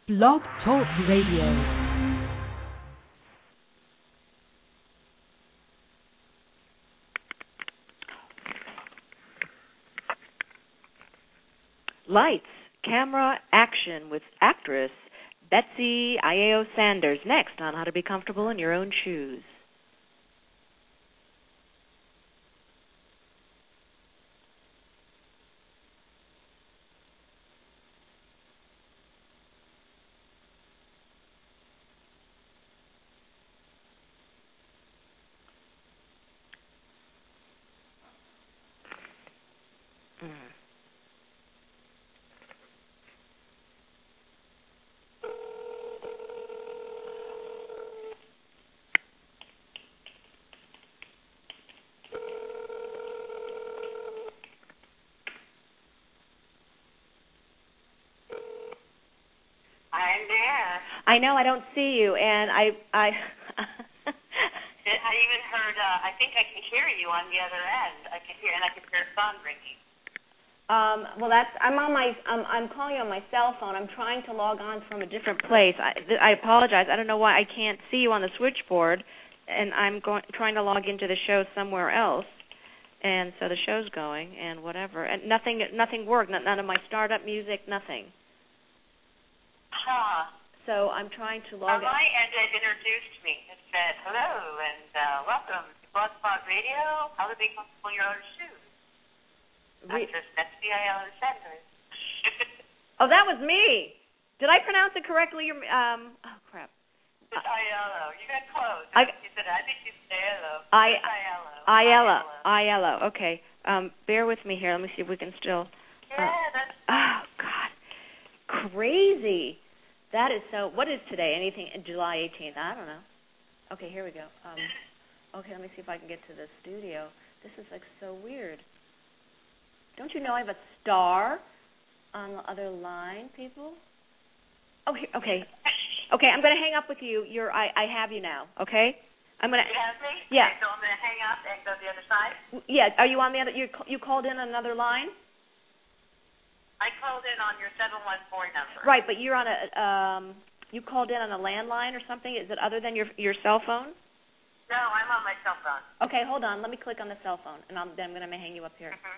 Blog Talk Radio. Lights, camera, action with actress Betsy Iao Sanders next on How to Be Comfortable in Your Own Shoes. I'm there. I know I don't see you, and I I even heard. I think I could hear you on the other end. I could hear a phone ringing. Well, I'm calling you on my cell phone. I'm trying to log on from a different place. I apologize. I don't know why I can't see you on the switchboard, and I'm trying to log into the show somewhere else. And so the show's going and whatever, and nothing worked. None of my startup music, nothing. Huh. So I'm trying to log in. On my end, it introduced me. It said, hello, and welcome to Blog Talk Radio, How to Be Comfortable in Your Own Shoes. Actress Betsy Iao Sanders. Oh, that was me. Did I pronounce it correctly? Oh, crap. It's Aiello. You got close. I think you said Aiello. Aiello. Okay. Bear with me here. Let me see if we can still. Yeah, that's. Oh God, crazy. That is so. What is today? Anything? July 18th? I don't know. Okay, here we go. Okay, let me see if I can get to the studio. This is like so weird. Don't you know I have a star on the other line, people? Oh, here. Okay. Okay, I'm going to hang up with you. I have you now, okay? You have me? Yeah. Okay, so I'm going to hang up and go to the other side? Yeah, are you on the other, you called in another line? I called in on your 714 number. Right, but you're on you called in on a landline or something? Is it other than your cell phone? No, I'm on my cell phone. Okay, hold on. Let me click on the cell phone, and then I'm going to hang you up here. Mm-hmm.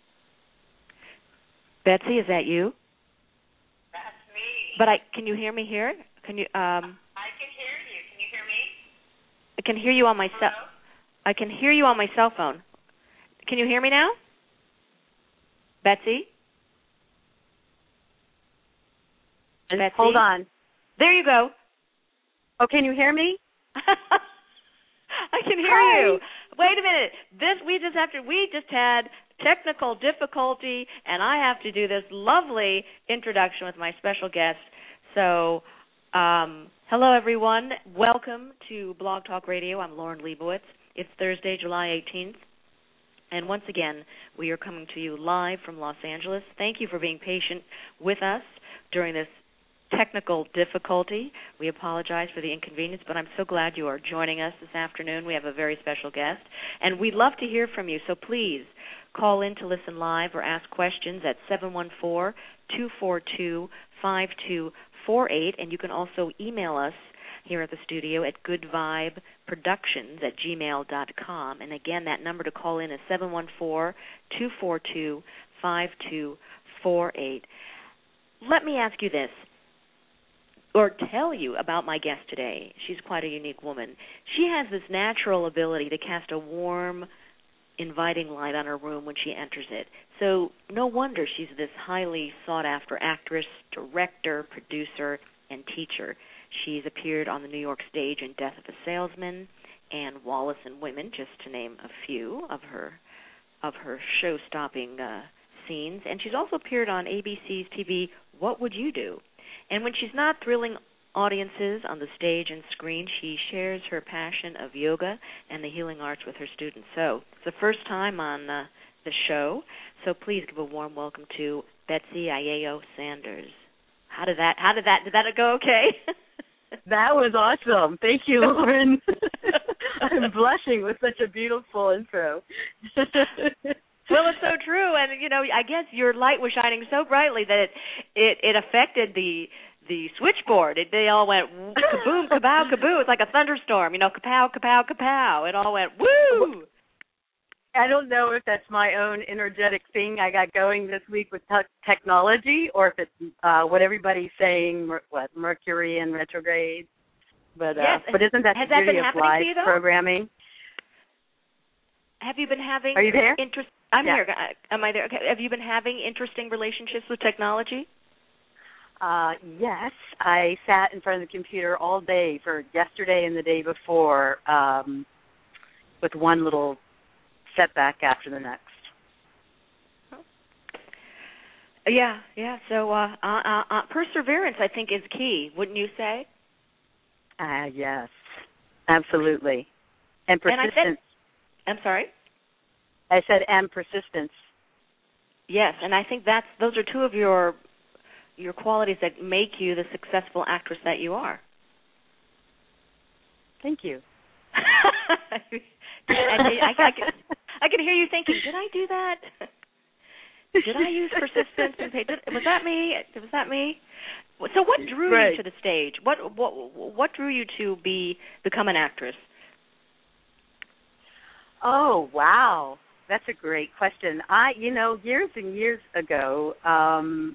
Betsy, is that you? That's me. But can you hear me here? Can you? I can hear you. Can you hear me? I can hear you on my cell. I can hear you on my cell phone. Can you hear me now, Betsy? Betsy? Hold on. There you go. Oh, can you hear me? I can hear you. Wait a minute. We just had technical difficulty, and I have to do this lovely introduction with my special guest. So, hello everyone. Welcome to Blog Talk Radio. I'm Lauren Leibowitz. It's Thursday, July 18th. And once again, we are coming to you live from Los Angeles. Thank you for being patient with us during this technical difficulty. We apologize for the inconvenience, but I'm so glad you are joining us this afternoon. We have a very special guest, and we'd love to hear from you, so please call in to listen live or ask questions at 714-242-5248, and you can also email us here at the studio at goodvibeproductions@gmail.com. And again, that number to call in is 714-242-5248. Let me ask you this, or tell you about my guest today. She's quite a unique woman. She has this natural ability to cast a warm, inviting light on her room when she enters it. So no wonder she's this highly sought-after actress, director, producer, and teacher. She's appeared on the New York stage in Death of a Salesman and Wallace and Women, just to name a few of her show-stopping scenes. And she's also appeared on ABC's TV What Would You Do? And when she's not thrilling audiences on the stage and screen, she shares her passion of yoga and the healing arts with her students. So it's the first time on the show, so please give a warm welcome to Betsy Iao Sanders. Did that go okay? That was awesome. Thank you, Lauren. I'm blushing with such a beautiful intro. Well, it's so true, and I guess your light was shining so brightly that it affected the the switchboard. They all went kaboom, kapow, kaboo. It's like a thunderstorm, kapow, kapow, kapow. It all went woo. I don't know if that's my own energetic thing I got going this week with technology, or if it's what everybody's saying, Mercury in retrograde. But yes. But isn't that the beauty of live programming? Have you been having? Are you there? I'm here. Am I there? Okay. Have you been having interesting relationships with technology? Yes. I sat in front of the computer all day for yesterday and the day before, with one little setback after the next. Yeah. So perseverance, I think, is key. Wouldn't you say? Yes, absolutely, and persistence. I'm sorry? I said and persistence. Yes, and I think those are two of your qualities that make you the successful actress that you are. Thank you. I can hear you thinking, did I do that? Did I use persistence? Was that me? Was that me? So what drew you to the stage? What drew you to become an actress? Oh, wow. That's a great question. Years and years ago, I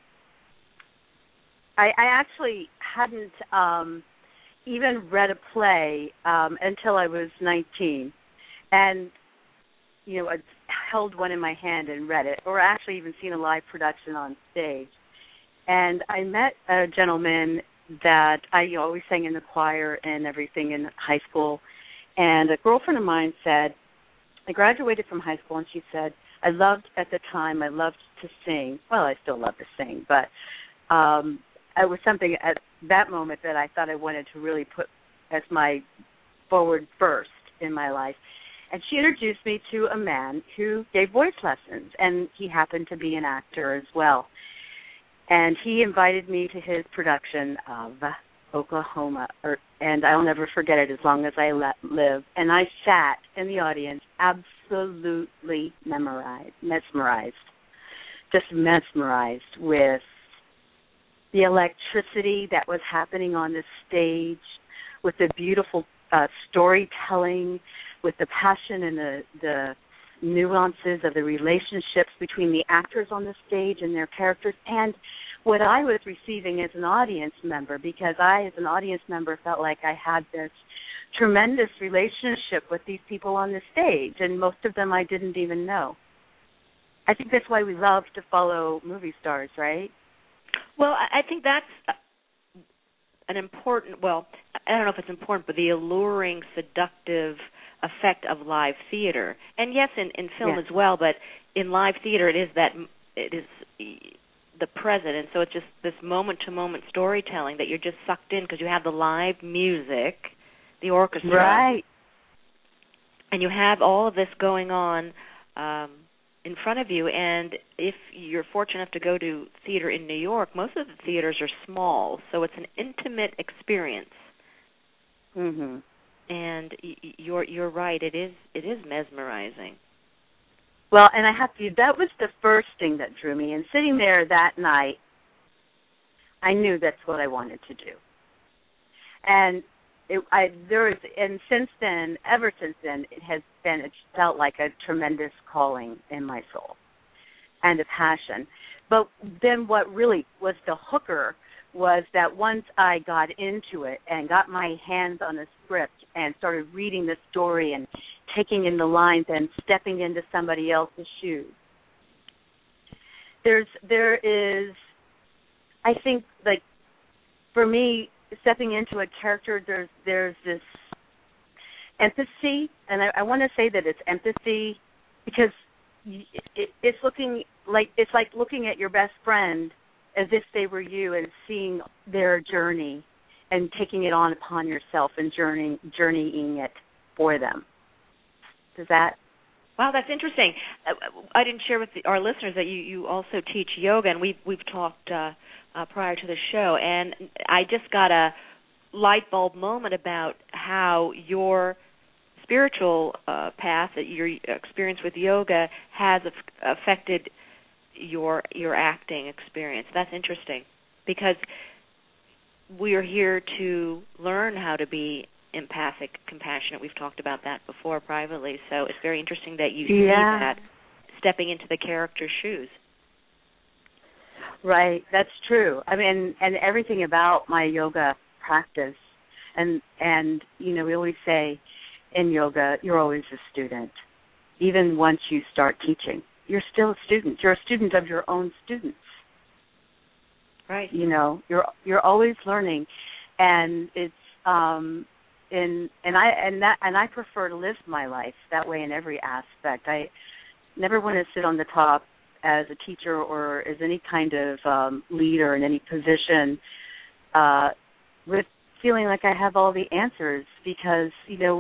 actually hadn't even read a play until I was 19. And, I held one in my hand and read it, or actually even seen a live production on stage. And I met a gentleman that I always sang in the choir and everything in high school. And a girlfriend of mine said, I graduated from high school, and she said, I loved to sing. Well, I still love to sing, but it was something at that moment that I thought I wanted to really put as my forward first in my life. And she introduced me to a man who gave voice lessons, and he happened to be an actor as well. And he invited me to his production of Oklahoma, and I'll never forget it as long as I live. And I sat in the audience absolutely mesmerized with the electricity that was happening on the stage, with the beautiful storytelling, with the passion and the nuances of the relationships between the actors on the stage and their characters, and what I was receiving as an audience member, because I, as an audience member, felt like I had this tremendous relationship with these people on the stage, and most of them I didn't even know. I think that's why we love to follow movie stars, right? Well, I think that's an important, I don't know if it's important, but the alluring, seductive effect of live theater. And yes, in film as well, but in live theater it is the present, and so it's just this moment-to-moment storytelling that you're just sucked in because you have the live music, the orchestra. Right. And you have all of this going on in front of you, and if you're fortunate enough to go to theater in New York, most of the theaters are small, so it's an intimate experience. Mm-hmm. And you're right, it is mesmerizing. Well, and that was the first thing that drew me. And sitting there that night, I knew that's what I wanted to do. And since then, ever since then, it felt like a tremendous calling in my soul and a passion. But then what really was the hooker was that once I got into it and got my hands on the script and started reading the story and taking in the lines and stepping into somebody else's shoes, there is, I think, like, for me, stepping into a character, there's this empathy, and I want to say that it's empathy because it's like looking at your best friend as if they were you and seeing their journey and taking it on upon yourself and journeying it for them. Does that? Wow, that's interesting. I didn't share with our listeners that you also teach yoga, and we've talked prior to the show, and I just got a light bulb moment about how your spiritual path, your experience with yoga, has affected your acting experience. That's interesting, because we are here to learn how to be empathic, compassionate. We've talked about that before privately, so it's very interesting that you see that stepping into the character's shoes. Right, that's true. I mean, and everything about my yoga practice, and you know, we always say in yoga, you're always a student. Even once you start teaching, you're still a student. You're a student of your own students. Right. You know, you're always learning, and it's I prefer to live my life that way in every aspect. I never want to sit on the top as a teacher or as any kind of leader in any position with feeling like I have all the answers, because, you know,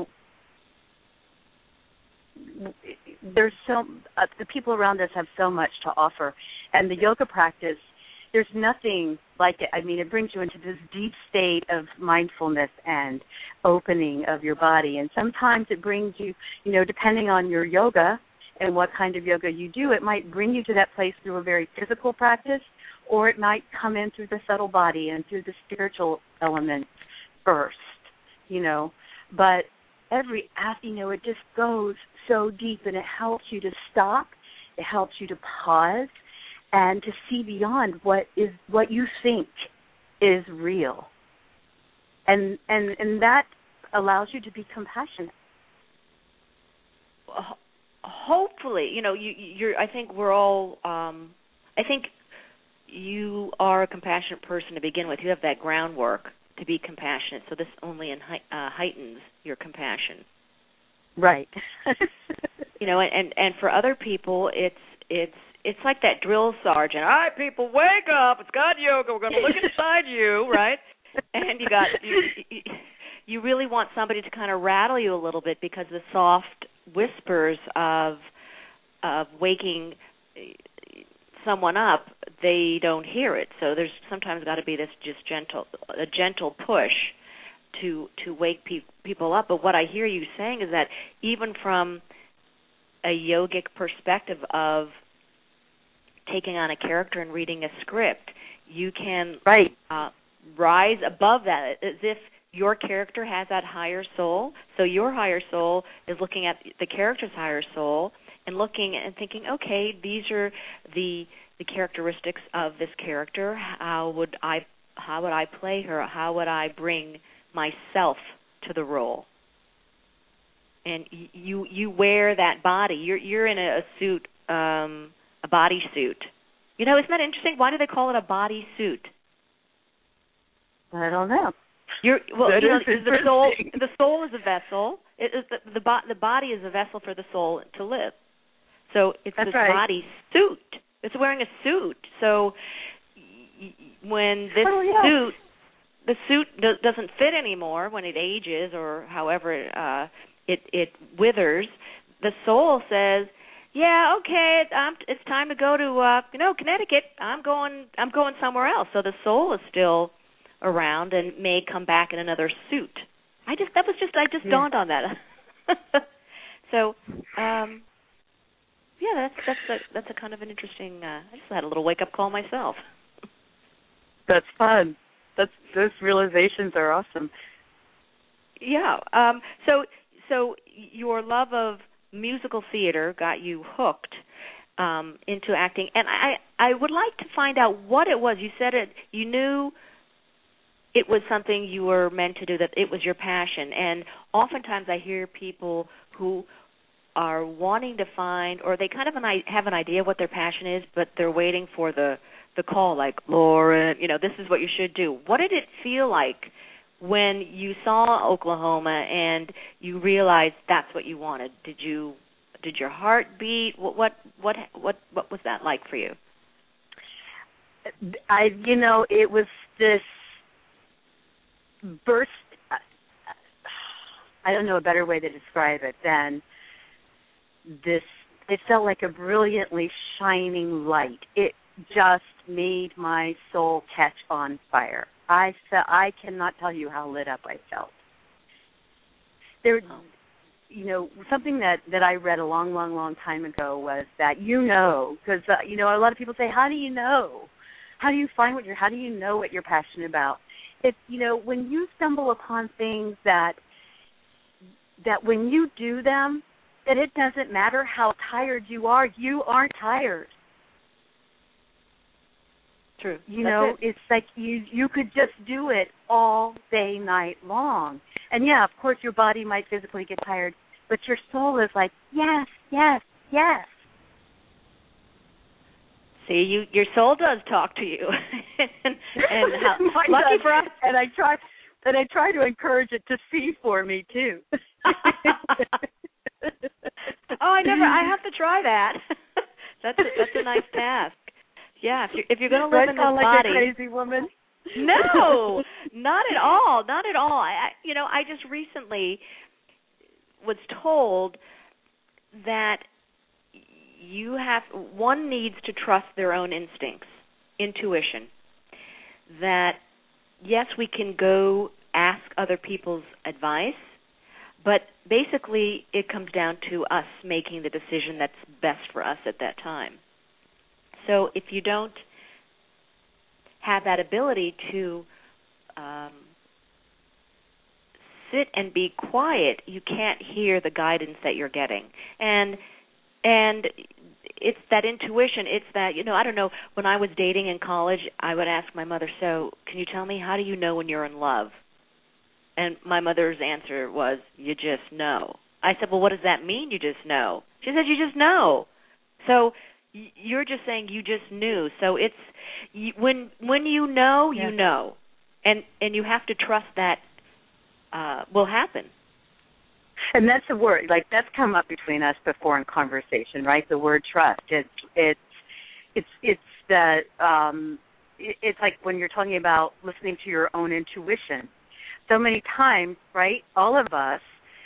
there's the people around us have so much to offer, and the yoga practice, there's nothing like it. I mean, it brings you into this deep state of mindfulness and opening of your body, and sometimes it brings you, you know, depending on your yoga and what kind of yoga you do, it might bring you to that place through a very physical practice, or it might come in through the subtle body and through the spiritual element first, you know. But you know, it just goes so deep, and it helps you to stop, it helps you to pause, and to see beyond what you think is real. And that allows you to be compassionate. Hopefully, you know, you're. I think we're all. I think you are a compassionate person to begin with. You have that groundwork to be compassionate, so this only heightens your compassion. Right. You know, and for other people, it's like that drill sergeant. All right, people, wake up! It's God Yoga. We're going to look inside you, right? And you really want somebody to kind of rattle you a little bit, because the soft whispers of waking someone up, they don't hear it. So there's sometimes got to be this just gentle push to wake people up. But what I hear you saying is that even from a yogic perspective of taking on a character and reading a script, you can rise above that, as if your character has that higher soul. So your higher soul is looking at the character's higher soul and looking and thinking, okay, these are the characteristics of this character. How would I play her? How would I bring myself to the role? And you wear that body. You're in a suit, a body suit. You know, isn't that interesting? Why do they call it a body suit? I don't know. The soul is a vessel. The body is a vessel for the soul to live. So it's this body suit. It's wearing a suit. So when this the suit doesn't fit anymore, when it ages or however it withers, the soul says, yeah, okay, it's time to go to Connecticut. I'm going somewhere else. So the soul is still around and may come back in another suit. I just dawned on that. So that's a kind of an interesting. I just had a little wake up call myself. That's fun. Those realizations are awesome. Yeah. So your love of musical theater got you hooked into acting, and I would like to find out what it was. You said it. You knew it was something you were meant to do, that it was your passion. And oftentimes I hear people who are wanting to find, or they kind of have an idea what their passion is, but they're waiting for the call, like, Lauren, this is what you should do. What did it feel like when you saw Oklahoma and you realized that's what you wanted? Did your heart beat? What was that like for you? It was this burst. I don't know a better way to describe it than this. It felt like a brilliantly shining light. It just made my soul catch on fire. I cannot tell you how lit up I felt. There, something that I read a long time ago was that because a lot of people say, how do you know? How do you know what you're passionate about? it's when you stumble upon things that when you do them, that it doesn't matter how tired you aren't tired. True. It's like you could just do it all day, night long. And yeah, of course your body might physically get tired, but your soul is like, yes, yes, yes. See, your soul does talk to you. and lucky for us. And I try to encourage it to see for me too. I have to try that. That's a nice task. Yeah, if you're going to live in this like body, a crazy woman. No, not at all. Not at all. I just recently was told that one needs to trust their own instincts, intuition. That yes, we can go ask other people's advice, but basically it comes down to us making the decision that's best for us at that time. So if you don't have that ability to sit and be quiet, you can't hear the guidance that you're getting. And it's that intuition. It's that, I don't know, when I was dating in college, I would ask my mother, so can you tell me, how do you know when you're in love? And my mother's answer was, you just know. I said, well, what does that mean, you just know? She said, you just know. So you're just saying you just knew. So it's when you know, you know, and you have to trust that will happen. And that's a word, like that's come up between us before in conversation, right? The word trust. It's like when you're talking about listening to your own intuition. So many times, right? All of us,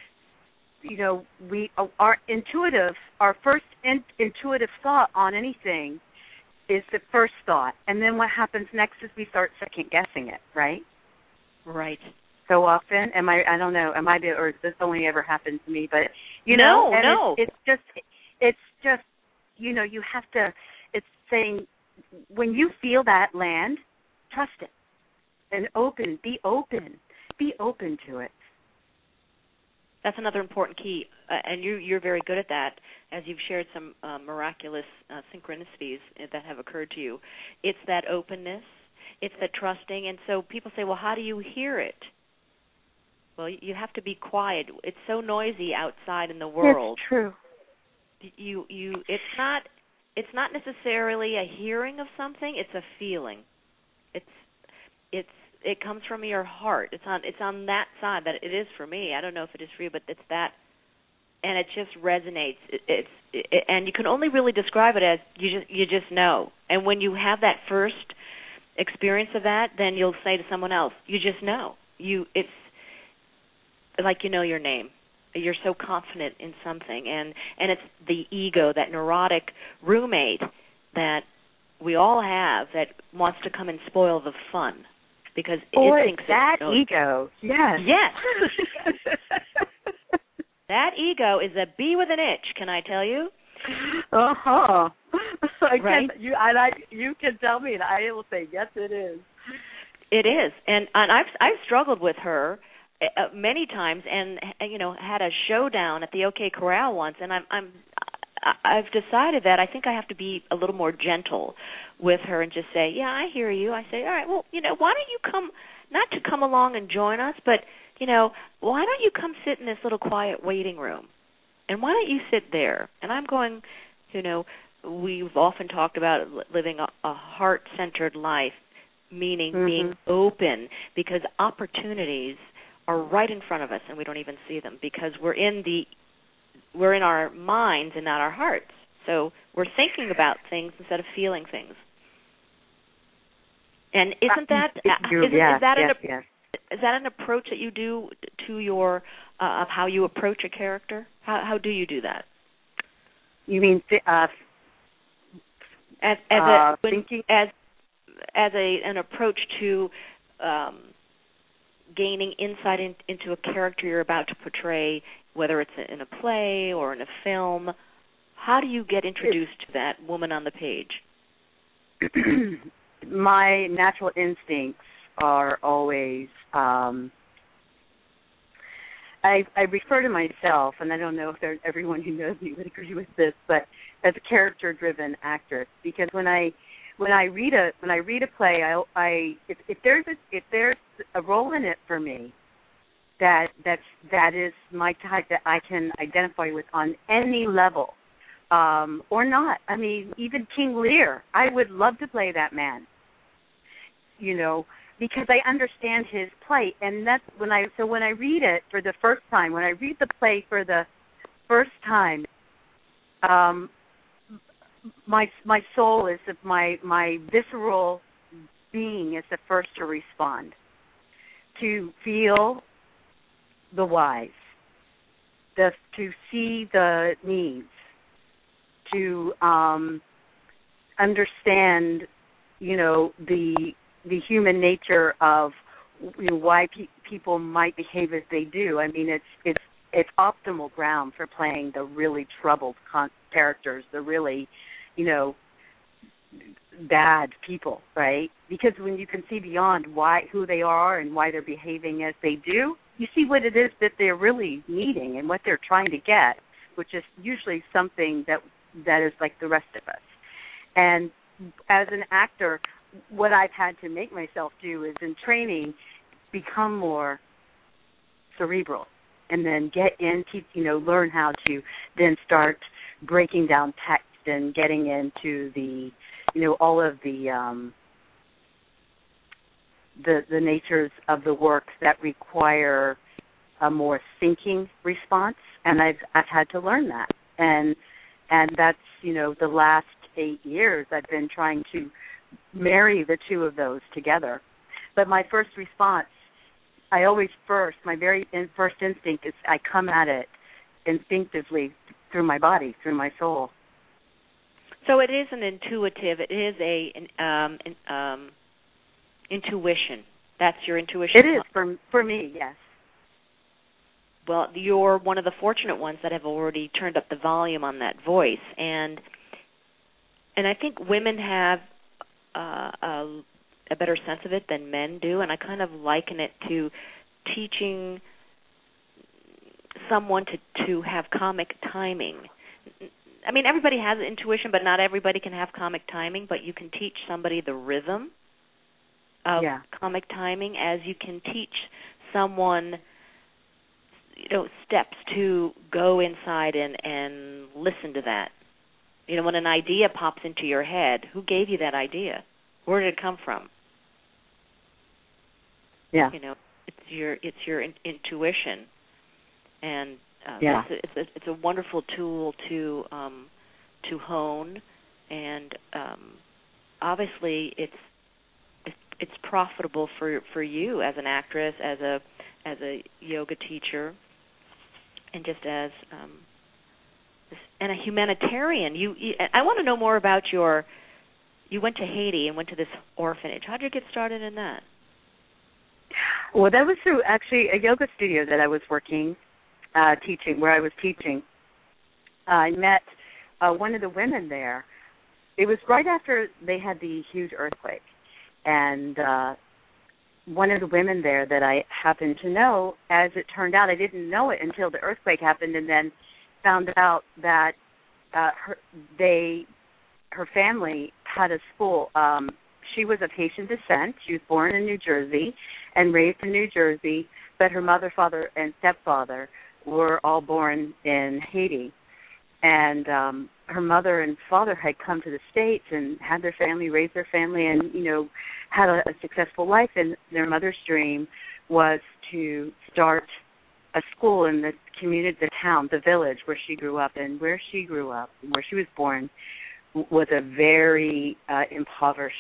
we are intuitive. Our first intuitive thought on anything is the first thought, and then what happens next is we start second guessing it, right? Right. So often, I don't know, or this only ever happened to me, but no. It's just, you have to. It's saying when you feel that land, trust it, and be open to it. That's another important key, and you're very good at that, as you've shared some miraculous synchronicities that have occurred to you. It's that openness, it's that trusting, and so people say, well, how do you hear it? Well, you have to be quiet. It's so noisy outside in the world. It's true. It's not necessarily a hearing of something, it's a feeling. It comes from your heart. It's on that side that it is for me. I don't know if it is for you, but it's that, and it just resonates. And you can only really describe it as you just know. And when you have that first experience of that, then you'll say to someone else, you just know. It's like you know your name. You're so confident in something, and it's the ego, that neurotic roommate that we all have that wants to come and spoil the fun. Because it thinks that ego, yes. Yes. That ego is a bee with an itch, can I tell you? Uh-huh. Right? You can tell me, and I will say, yes, it is. It is. And I've struggled with her many times and had a showdown at the OK Corral once, and I've decided that I think I have to be a little more gentle with her and just say, yeah, I hear you. I say, all right, well, why don't you come, not to come along and join us, but, why don't you come sit in this little quiet waiting room? And why don't you sit there? And I'm going, we've often talked about living a heart-centered life, meaning being open, because opportunities are right in front of us and we don't even see them because we're in our minds and not our hearts. So we're thinking about things instead of feeling things. And isn't that is that an approach that you do to your of how you approach a character? How do you do that? You mean thinking as an approach to gaining insight into a character you're about to portray, whether it's in a play or in a film? How do you get introduced to that woman on the page? My natural instincts are always, I refer to myself, and I don't know if everyone who knows me would agree with this, but as a character-driven actress, because when I read a play, if there's a role in it for me that is my type that I can identify with on any level, or not. I mean, even King Lear, I would love to play that man. Because I understand his plight, and that's when I read it for the first time, when I read the play for the first time, my soul is my visceral being is the first to respond, to feel the whys, to see the needs, to understand, the human nature of why people might behave as they do. I mean, it's optimal ground for playing the really troubled characters, the really, bad people, right? Because when you can see beyond who they are and why they're behaving as they do, you see what it is that they're really needing and what they're trying to get, which is usually something that is like the rest of us. And as an actor, what I've had to make myself do is in training become more cerebral and then get into, learn how to then start breaking down text and getting into the, all of the natures of the work that require a more thinking response, and I've had to learn that. And that's, the last 8 years I've been trying to marry the two of those together. But my first response, my very first instinct is I come at it instinctively through my body, through my soul. So it is an intuitive, it is an intuition. That's your intuition? It is, for me, yes. Well, you're one of the fortunate ones that have already turned up the volume on that voice. And I think women have a better sense of it than men do, and I kind of liken it to teaching someone to have comic timing. I mean, everybody has intuition, but not everybody can have comic timing, but you can teach somebody the rhythm of comic timing as you can teach someone, steps to go inside and listen to that. When an idea pops into your head, who gave you that idea? Where did it come from? Yeah. It's your intuition, and it's a wonderful tool to hone, and obviously it's profitable for you as an actress, as a yoga teacher, and just as and a humanitarian. I want to know more about you went to Haiti and went to this orphanage. How did you get started in that? Well, that was through actually a yoga studio that I was working, where I was teaching. I met one of the women there. It was right after they had the huge earthquake. And one of the women there that I happened to know, as it turned out, I didn't know it until the earthquake happened, and then found out that her family had a school. She was of Haitian descent. She was born in New Jersey and raised in New Jersey, but her mother, father, and stepfather were all born in Haiti. And her mother and father had come to the States and had their family, raised their family, and, had a successful life. And their mother's dream was to start a school in the community, the town, the village where she grew up. And where she grew up, and where she was born, was a very impoverished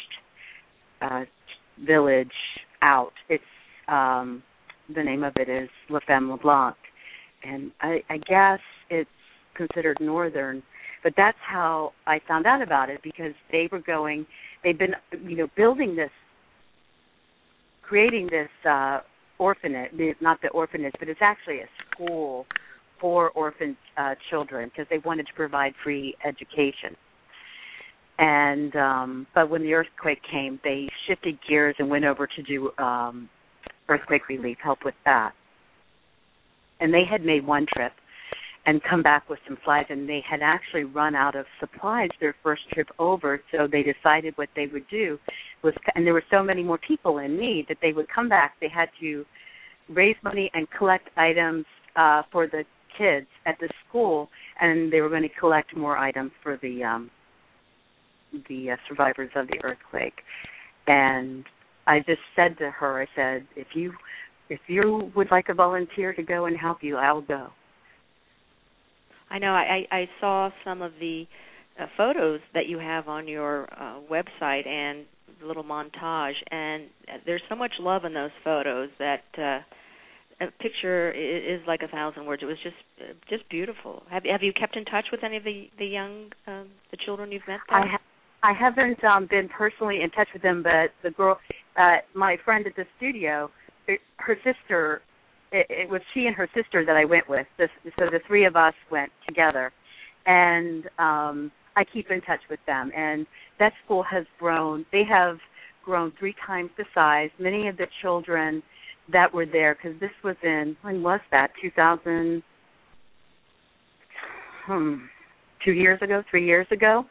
village out. It's the name of it is La Femme LeBlanc. And I guess it's considered northern, but that's how I found out about it, because they'd been, building this, creating this orphanage, not the orphanage, but it's actually a school for orphan children, because they wanted to provide free education. And but when the earthquake came, they shifted gears and went over to do earthquake relief, help with that. And they had made one trip and come back with some supplies, and they had actually run out of supplies their first trip over, so they decided what they would do was, and there were so many more people in need that they would come back. They had to raise money and collect items for the kids at the school, and they were going to collect more items for the survivors of the earthquake. And I just said to her, I said, if you would like a volunteer to go and help you, I'll go. I know. I saw some of the photos that you have on your website and the little montage, and there's so much love in those photos that a picture is like 1,000 words. It was just beautiful. Have you kept in touch with any of the young the children you've met there? I haven't been personally in touch with them, but the girl, my friend at the studio, her sister. It was she and her sister that I went with. So the three of us went together, and I keep in touch with them. And that school has grown. They have grown 3 times the size. Many of the children that were there, because this was in, when was that, 2000, 2 years ago, 3 years ago,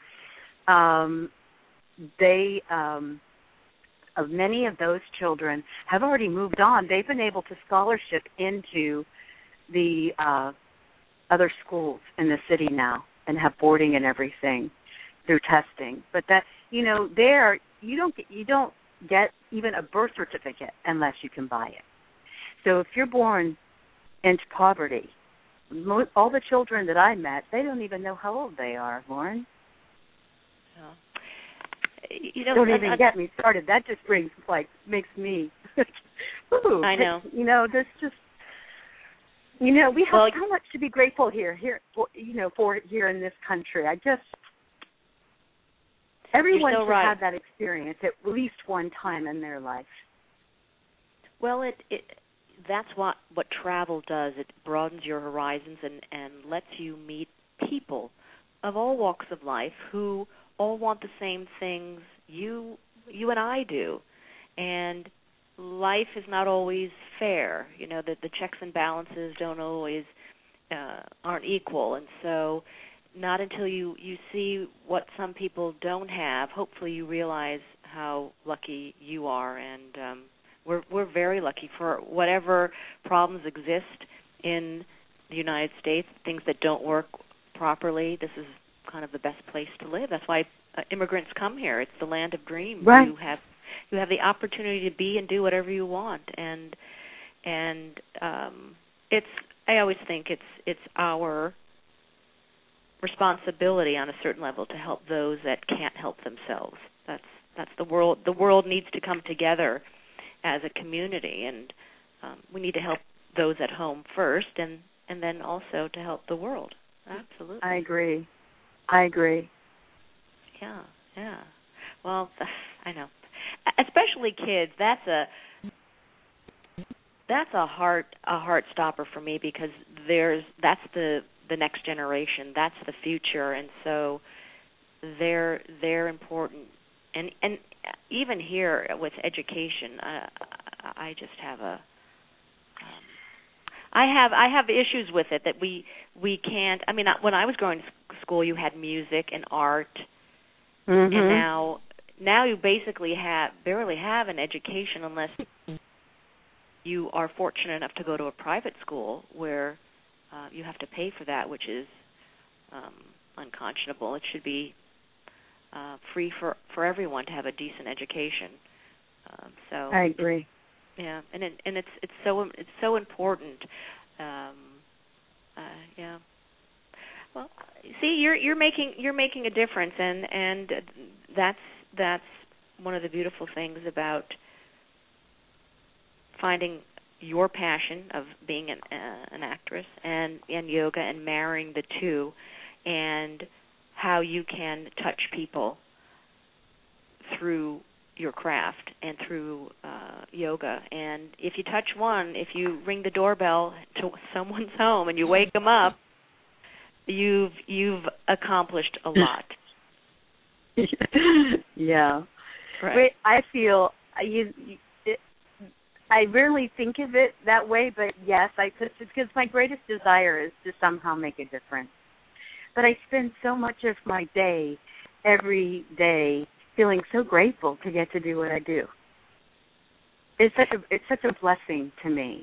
many of those children have already moved on. They've been able to scholarship into the other schools in the city now and have boarding and everything through testing. But that, there you don't get even a birth certificate unless you can buy it. So if you're born into poverty, all the children that I met, they don't even know how old they are, Lauren. Don't even get me started. That just makes me. Ooh, I know. There's just, we have so much to be grateful for here in this country. Everyone should have that experience at least one time in their life. Well, that's what travel does. It broadens your horizons and lets you meet people of all walks of life who all want the same things you and I do. And life is not always fair. That the checks and balances aren't equal. And so not until you see what some people don't have, hopefully you realize how lucky you are. And we're very lucky for whatever problems exist in the United States, things that don't work properly. This is kind of the best place to live. That's why immigrants come here. It's the land of dreams. Right. You have the opportunity to be and do whatever you want, and I always think it's our responsibility on a certain level to help those that can't help themselves. That's the world. The world needs to come together as a community, and we need to help those at home first, and then also to help the world. Absolutely. I agree. Yeah. Well, I know. Especially kids. That's a heart stopper for me, because that's the next generation. That's the future, and so they're important. And even here with education, I just have I have issues with it that we can't. I mean, when I was going to school, you had music and art, mm-hmm. and now you basically barely have an education unless you are fortunate enough to go to a private school where you have to pay for that, which is unconscionable. It should be free for everyone to have a decent education. So I agree. Yeah, and it's so important. Yeah. Well, see, you're making a difference, and that's one of the beautiful things about finding your passion of being an actress and yoga, and marrying the two, and how you can touch people through your craft and through yoga. And if you touch one, if you ring the doorbell to someone's home and you wake them up, you've accomplished a lot. Yeah. Right. Wait, I feel I rarely think of it that way, but yes, because my greatest desire is to somehow make a difference. But I spend so much of my day, every day, feeling so grateful to get to do what I do. It's such a blessing to me.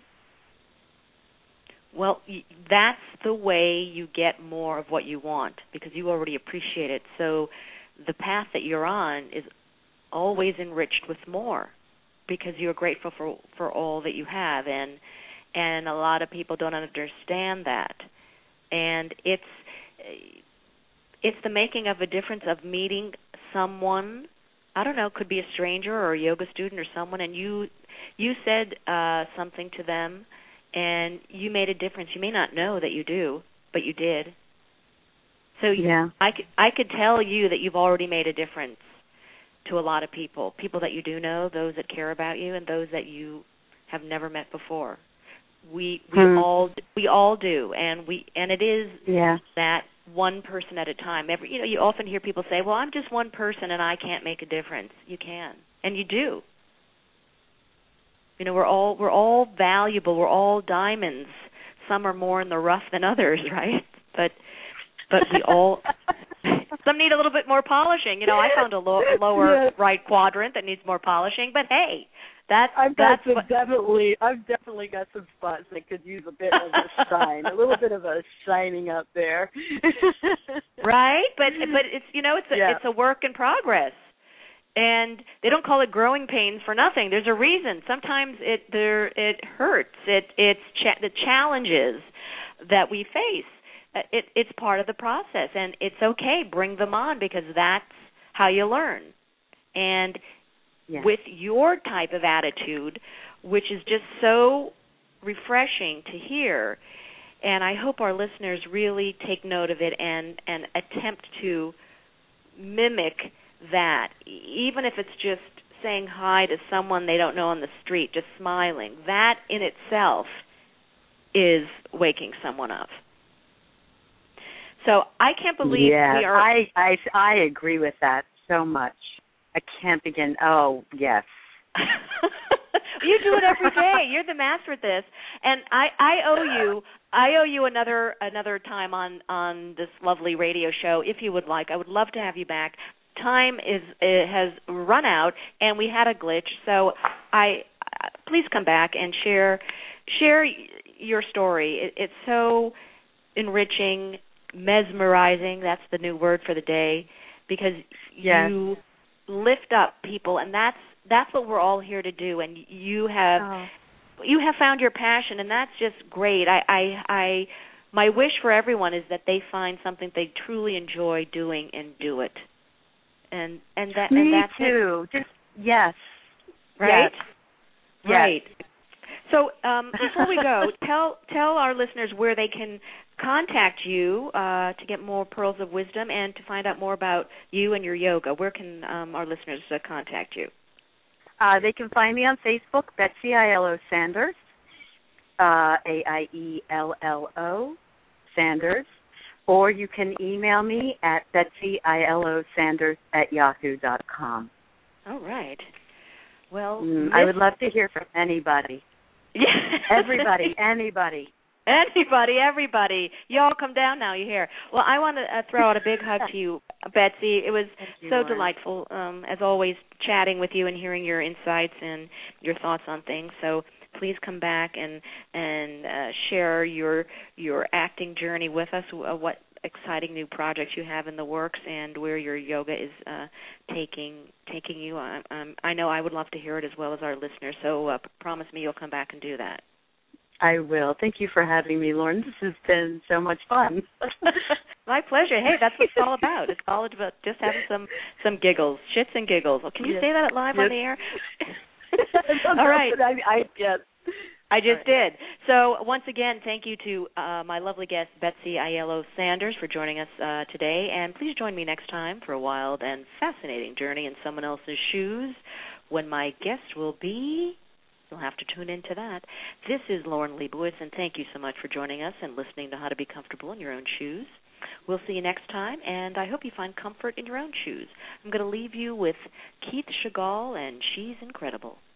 Well, that's the way you get more of what you want, because you already appreciate it. So the path that you're on is always enriched with more, because you're grateful for all that you have, and a lot of people don't understand that. And it's the making of a difference of meeting someone, I don't know, could be a stranger or a yoga student or someone, and you said something to them, and you made a difference. You may not know that you do, but you did. So yeah. I could tell you that you've already made a difference to a lot of people that you do know, those that care about you, and those that you have never met before. We all do, and it is that one person at a time. You often hear people say, "Well, I'm just one person and I can't make a difference." You can, and you do. We're all valuable. We're all diamonds. Some are more in the rough than others, right? But we all. Some need a little bit more polishing. I found a lower right quadrant that needs more polishing. But hey, I've definitely got some spots that could use a bit of a shine, a little bit of a shining up there. Right, but it's it's a work in progress, and they don't call it growing pains for nothing. There's a reason. Sometimes it hurts. It's the challenges that we face. It's part of the process, and it's okay. Bring them on, because that's how you learn. And with your type of attitude, which is just so refreshing to hear, and I hope our listeners really take note of it and attempt to mimic that, even if it's just saying hi to someone they don't know on the street, just smiling. That in itself is waking someone up. So I can't believe we are. I agree with that so much. I can't begin. Oh, yes. You do it every day. You're the master at this, and I owe you another time on this lovely radio show, if you would like. I would love to have you back. Time has run out, and we had a glitch. So please come back and share your story. It's so enriching. Mesmerizing, that's the new word for the day, because you lift up people, and that's what we're all here to do, and you have found your passion, and that's just great. My wish for everyone is that they find something they truly enjoy doing and do it. And that's too. It. Just yes. Right? Yes. Right. So before we go, tell our listeners where they can contact you to get more pearls of wisdom and to find out more about you and your yoga. Where can our listeners contact you? They can find me on Facebook, Betsy Aiello Sanders, AIELLO Sanders, or you can email me at BetsyAielloSanders@yahoo.com. All right. Well, I would love to hear from anybody. Everybody, anybody. Everybody. You all come down now, you hear. Well, I want to throw out a big hug to you, Betsy. It was so delightful, as always, chatting with you and hearing your insights and your thoughts on things. So please come back and share your acting journey with us, what exciting new projects you have in the works and where your yoga is taking you. I know I would love to hear it as well as our listeners, so promise me you'll come back and do that. I will. Thank you for having me, Lauren. This has been so much fun. My pleasure. Hey, that's what it's all about. It's all about just having some giggles, shits and giggles. Can you say that live on the air? All right. I just did. So once again, thank you to my lovely guest, Betsy Aiello Sanders, for joining us today. And please join me next time for a wild and fascinating journey in someone else's shoes when my guest will be... You'll have to tune into that. This is Lauren Leibowitz, and thank you so much for joining us and listening to How to Be Comfortable in Your Own Shoes. We'll see you next time, and I hope you find comfort in your own shoes. I'm going to leave you with Keith Chagall and She's Incredible.